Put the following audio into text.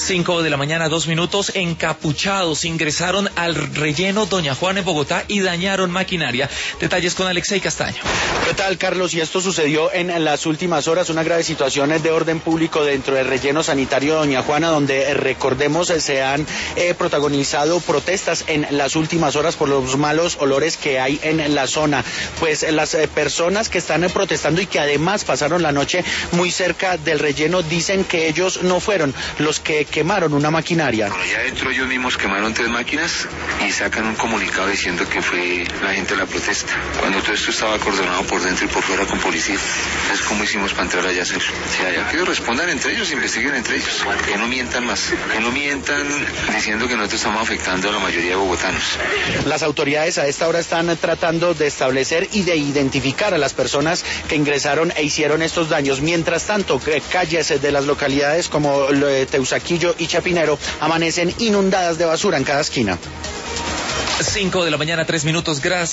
5:02 a.m, encapuchados ingresaron al relleno Doña Juana en Bogotá y dañaron maquinaria. Detalles con Alexei Castaño. ¿Qué tal, Carlos? Y esto sucedió en las últimas horas, una grave situación de orden público dentro del relleno sanitario Doña Juana, donde recordemos se han protagonizado protestas en las últimas horas por los malos olores que hay en la zona. Pues las personas que están protestando y que además pasaron la noche muy cerca del relleno dicen que ellos no fueron los que quemaron una maquinaria. Bueno, ya dentro ellos mismos quemaron 3 máquinas y sacan un comunicado diciendo que fue la gente de la protesta, cuando todo esto estaba acordonado por dentro y por fuera con policía. Es como hicimos para entrar allá a hacerlo. Si allá que respondan entre ellos, investiguen entre ellos, que no mientan más, que no mientan diciendo que nosotros estamos afectando a la mayoría de bogotanos. Las autoridades a esta hora están tratando de establecer y de identificar a las personas que ingresaron e hicieron estos daños. Mientras tanto, calles de las localidades como Teusaquillo y Chapinero amanecen inundadas de basura en cada esquina. 5:03 a.m, gracias.